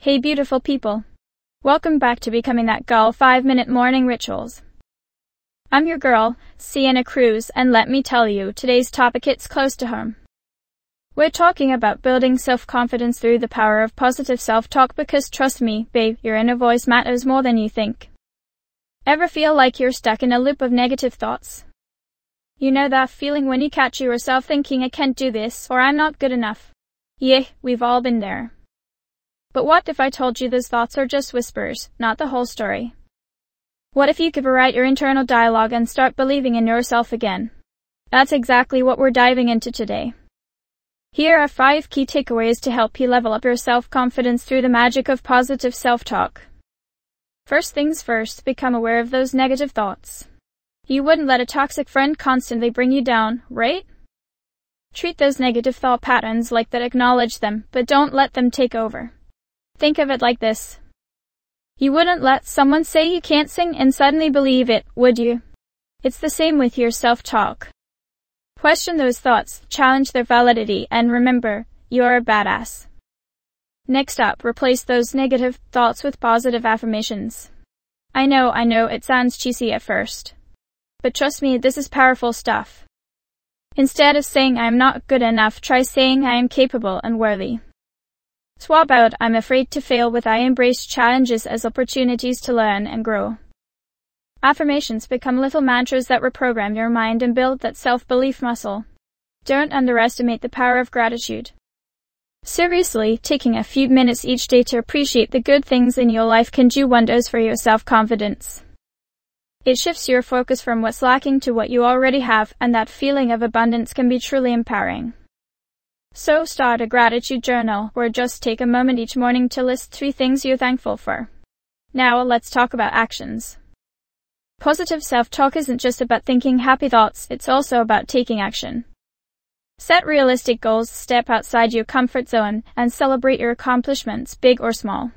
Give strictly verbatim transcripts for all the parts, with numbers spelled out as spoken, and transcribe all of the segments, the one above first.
Hey beautiful people. Welcome back to Becoming That Girl five minute Morning Rituals. I'm your girl, Sienna Cruz, and let me tell you, today's topic hits close to home. We're talking about building self-confidence through the power of positive self-talk because trust me, babe, your inner voice matters more than you think. Ever feel like you're stuck in a loop of negative thoughts? You know that feeling when you catch yourself thinking I can't do this or I'm not good enough? Yeah, we've all been there. But what if I told you those thoughts are just whispers, not the whole story? What if you could rewrite your internal dialogue and start believing in yourself again? That's exactly what we're diving into today. Here are five key takeaways to help you level up your self-confidence through the magic of positive self-talk. First things first, become aware of those negative thoughts. You wouldn't let a toxic friend constantly bring you down, right? Treat those negative thought patterns like that, acknowledge them, but don't let them take over. Think of it like this. You wouldn't let someone say you can't sing and suddenly believe it, would you? It's the same with your self-talk. Question those thoughts, challenge their validity, and remember, you're a badass. Next up, replace those negative thoughts with positive affirmations. I know, I know, it sounds cheesy at first. But trust me, this is powerful stuff. Instead of saying I am not good enough, try saying I am capable and worthy. Swap out I'm afraid to fail with I embrace challenges as opportunities to learn and grow. Affirmations become little mantras that reprogram your mind and build that self-belief muscle. Don't underestimate the power of gratitude. Seriously, taking a few minutes each day to appreciate the good things in your life can do wonders for your self-confidence. It shifts your focus from what's lacking to what you already have, and that feeling of abundance can be truly empowering. So start a gratitude journal, or just take a moment each morning to list three things you're thankful for. Now let's talk about actions. Positive self-talk isn't just about thinking happy thoughts, it's also about taking action. Set realistic goals, step outside your comfort zone, and celebrate your accomplishments, big or small.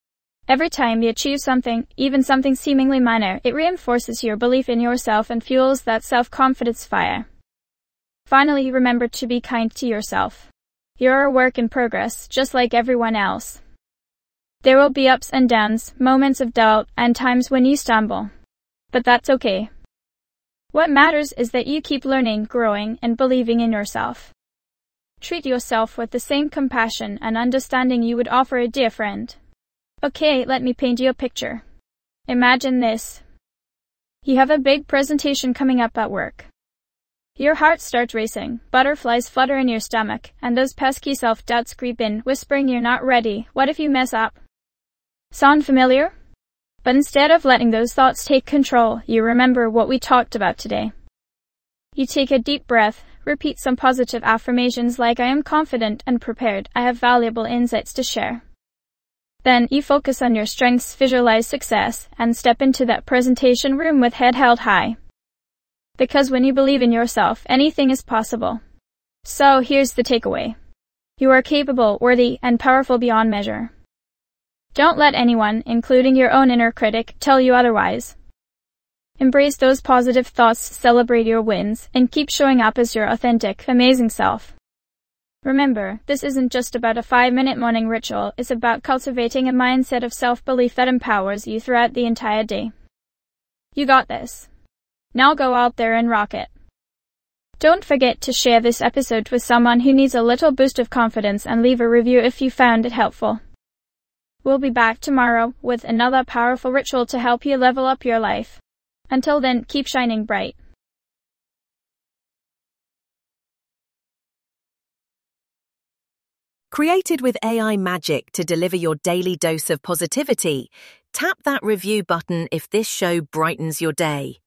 Every time you achieve something, even something seemingly minor, it reinforces your belief in yourself and fuels that self-confidence fire. Finally, remember to be kind to yourself. You're a work in progress, just like everyone else. There will be ups and downs, moments of doubt, and times when you stumble. But that's okay. What matters is that you keep learning, growing, and believing in yourself. Treat yourself with the same compassion and understanding you would offer a dear friend. Okay, let me paint you a picture. Imagine this. You have a big presentation coming up at work. Your heart starts racing, butterflies flutter in your stomach, and those pesky self-doubts creep in, whispering you're not ready, what if you mess up? Sound familiar? But instead of letting those thoughts take control, you remember what we talked about today. You take a deep breath, repeat some positive affirmations like I am confident and prepared, I have valuable insights to share. Then you focus on your strengths, visualize success, and step into that presentation room with head held high. Because when you believe in yourself, anything is possible. So here's the takeaway. You are capable, worthy, and powerful beyond measure. Don't let anyone, including your own inner critic, tell you otherwise. Embrace those positive thoughts, celebrate your wins, and keep showing up as your authentic, amazing self. Remember, this isn't just about a five-minute morning ritual, it's about cultivating a mindset of self-belief that empowers you throughout the entire day. You got this. Now go out there and rock it. Don't forget to share this episode with someone who needs a little boost of confidence and leave a review if you found it helpful. We'll be back tomorrow with another powerful ritual to help you level up your life. Until then, keep shining bright. Created with A I magic to deliver your daily dose of positivity, tap that review button if this show brightens your day.